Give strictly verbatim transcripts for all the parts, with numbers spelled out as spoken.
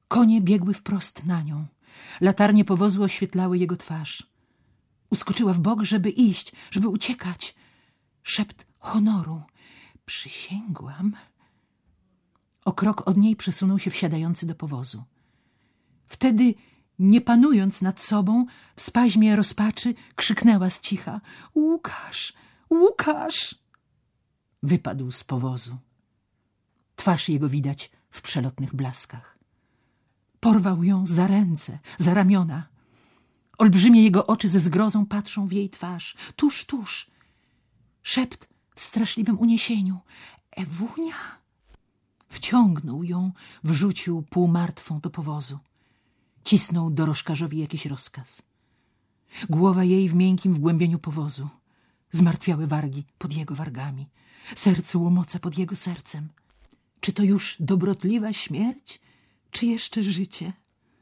Konie biegły wprost na nią. Latarnie powozu oświetlały jego twarz. Uskoczyła w bok, żeby iść, żeby uciekać. Szept honoru. Przysięgłam. O krok od niej przesunął się wsiadający do powozu. Wtedy, nie panując nad sobą, w spaźmie rozpaczy krzyknęła z cicha: Łukasz! Łukasz! Wypadł z powozu. Twarz jego widać w przelotnych blaskach. Porwał ją za ręce, za ramiona. Olbrzymie jego oczy ze zgrozą patrzą w jej twarz. Tuż, tuż. Szept w straszliwym uniesieniu. Ewunia? Wciągnął ją, wrzucił półmartwą do powozu. Cisnął dorożkarzowi jakiś rozkaz. Głowa jej w miękkim wgłębieniu powozu. Zmartwiałe wargi pod jego wargami. Serce łomoce pod jego sercem. Czy to już dobrotliwa śmierć, czy jeszcze życie?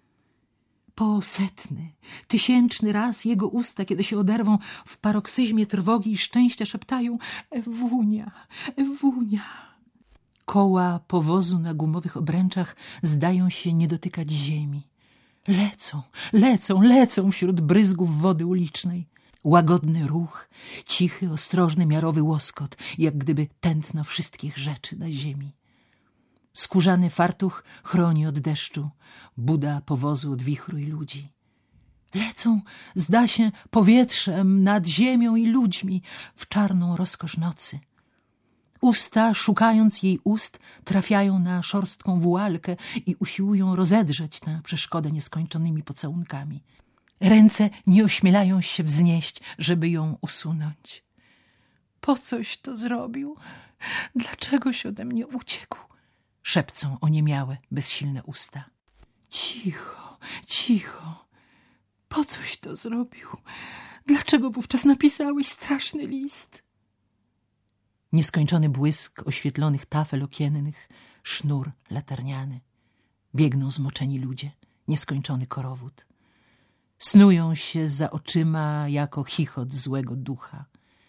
Po setny, tysięczny raz jego usta, kiedy się oderwą, w paroksyzmie trwogi i szczęścia szeptają: Ewunia, Ewunia. Koła powozu na gumowych obręczach zdają się nie dotykać ziemi. Lecą, lecą, lecą wśród bryzgów wody ulicznej. Łagodny ruch, cichy, ostrożny, miarowy łoskot, jak gdyby tętno wszystkich rzeczy na ziemi. Skórzany fartuch chroni od deszczu, buda powozu od wichru i ludzi. Lecą, zda się, powietrzem nad ziemią i ludźmi w czarną rozkosz nocy. Usta, szukając jej ust, trafiają na szorstką wualkę i usiłują rozedrzeć tę przeszkodę nieskończonymi pocałunkami. Ręce nie ośmielają się wznieść, żeby ją usunąć. Po coś to zrobił? Dlaczegoś ode mnie uciekł? Szepcą oniemiałe, bezsilne usta. Cicho, cicho. Po coś to zrobił? Dlaczego wówczas napisałeś straszny list? Nieskończony błysk oświetlonych tafel okiennych, sznur latarniany. Biegną zmoczeni ludzie, nieskończony korowód. Snują się za oczyma jako chichot złego ducha.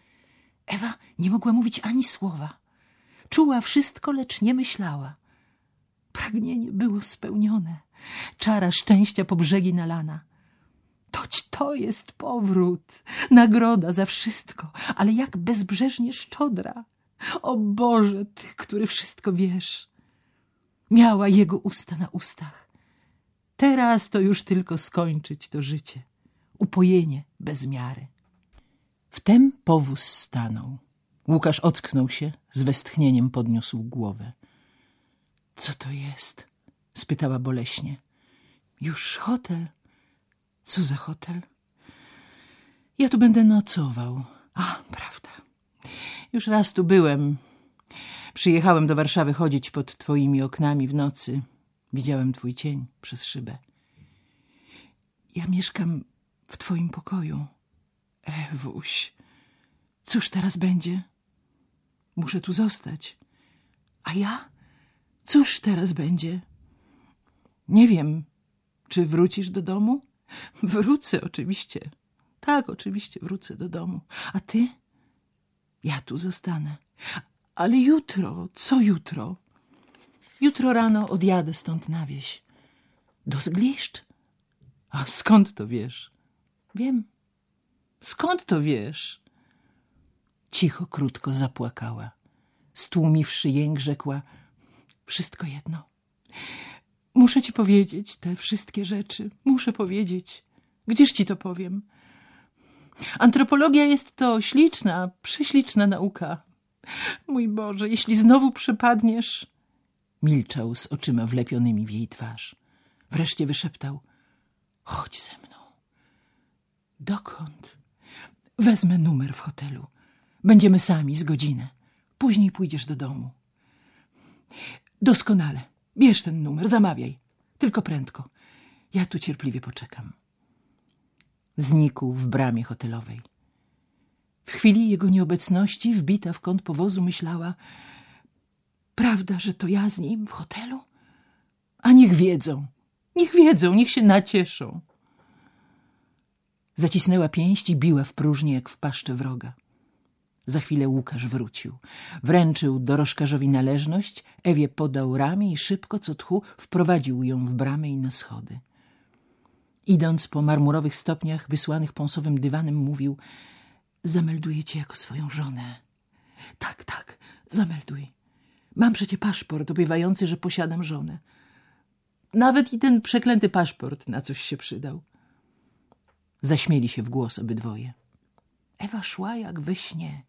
Ewa nie mogła mówić ani słowa. Czuła wszystko, lecz nie myślała. Pragnienie było spełnione. Czara szczęścia po brzegi nalana. Toć to jest powrót, nagroda za wszystko, ale jak bezbrzeżnie szczodra. O Boże, Ty, który wszystko wiesz. Miała jego usta na ustach. Teraz to już tylko skończyć to życie. Upojenie bez miary. Wtem powóz stanął. Łukasz ocknął się, z westchnieniem podniósł głowę. Co to jest? Spytała boleśnie. Już hotel? Co za hotel? Ja tu będę nocował. A, prawda. Już raz tu byłem. Przyjechałem do Warszawy chodzić pod twoimi oknami w nocy. Widziałem twój cień przez szybę. Ja mieszkam w twoim pokoju. Ewuś, cóż teraz będzie? Muszę tu zostać. A ja? Cóż teraz będzie? Nie wiem, czy wrócisz do domu? Wrócę oczywiście. Tak, oczywiście wrócę do domu. A ty? Ja tu zostanę. Ale jutro, co jutro? Jutro rano odjadę stąd na wieś. Do Zgliszcz? A skąd to wiesz? Wiem. Skąd to wiesz? Cicho, krótko zapłakała. Stłumiwszy jęk, rzekła: wszystko jedno. Muszę ci powiedzieć te wszystkie rzeczy. Muszę powiedzieć. Gdzież ci to powiem? Antropologia jest to śliczna, prześliczna nauka. Mój Boże, jeśli znowu przepadniesz... Milczał z oczyma wlepionymi w jej twarz. Wreszcie wyszeptał: chodź ze mną. Dokąd? Wezmę numer w hotelu. Będziemy sami z godzinę. Później pójdziesz do domu. Doskonale. Bierz ten numer, zamawiaj. Tylko prędko. Ja tu cierpliwie poczekam. Znikł w bramie hotelowej. W chwili jego nieobecności, wbita w kąt powozu, myślała: prawda, że to ja z nim w hotelu? A niech wiedzą, niech wiedzą, niech się nacieszą. Zacisnęła pięść i biła w próżnię jak w paszczę wroga. Za chwilę Łukasz wrócił. Wręczył dorożkarzowi należność, Ewie podał ramię i szybko, co tchu, wprowadził ją w bramę i na schody. Idąc po marmurowych stopniach wysłanych pąsowym dywanem, mówił: zamelduję cię jako swoją żonę. Tak, tak, zamelduj. Mam przecie paszport obiewający, że posiadam żonę. Nawet i ten przeklęty paszport na coś się przydał. Zaśmieli się w głos obydwoje. Ewa szła jak we śnie.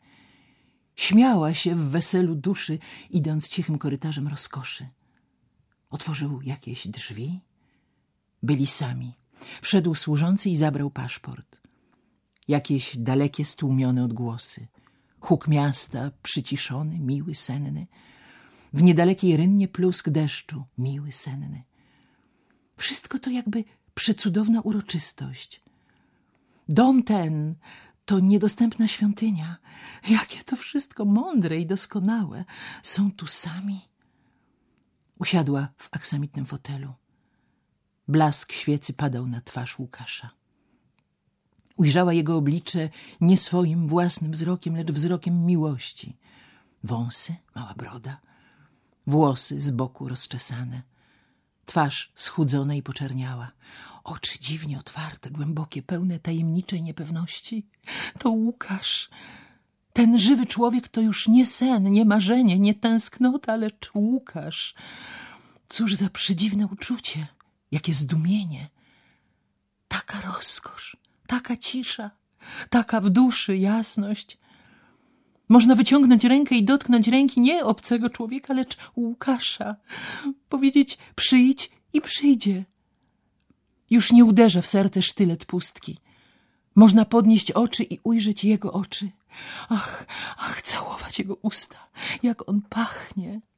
Śmiała się w weselu duszy, idąc cichym korytarzem rozkoszy. Otworzył jakieś drzwi. Byli sami. Wszedł służący i zabrał paszport. Jakieś dalekie, stłumione odgłosy. Huk miasta, przyciszony, miły, senny. W niedalekiej rynnie plusk deszczu, miły, senny. Wszystko to jakby przecudowna uroczystość. Dom ten to niedostępna świątynia. Jakie to wszystko mądre i doskonałe. Są tu sami. Usiadła w aksamitnym fotelu. Blask świecy padał na twarz Łukasza. Ujrzała jego oblicze nie swoim własnym wzrokiem, lecz wzrokiem miłości. Wąsy, mała broda, włosy z boku rozczesane, twarz schudzona i poczerniała, oczy dziwnie otwarte, głębokie, pełne tajemniczej niepewności. To Łukasz. Ten żywy człowiek to już nie sen, nie marzenie, nie tęsknota, lecz Łukasz. Cóż za przedziwne uczucie, jakie zdumienie. Taka rozkosz, taka cisza, taka w duszy jasność. Można wyciągnąć rękę i dotknąć ręki nie obcego człowieka, lecz Łukasza. Powiedzieć: przyjdź i przyjdzie. Już nie uderza w serce sztylet pustki. Można podnieść oczy i ujrzeć jego oczy. Ach, ach, całować jego usta, jak on pachnie.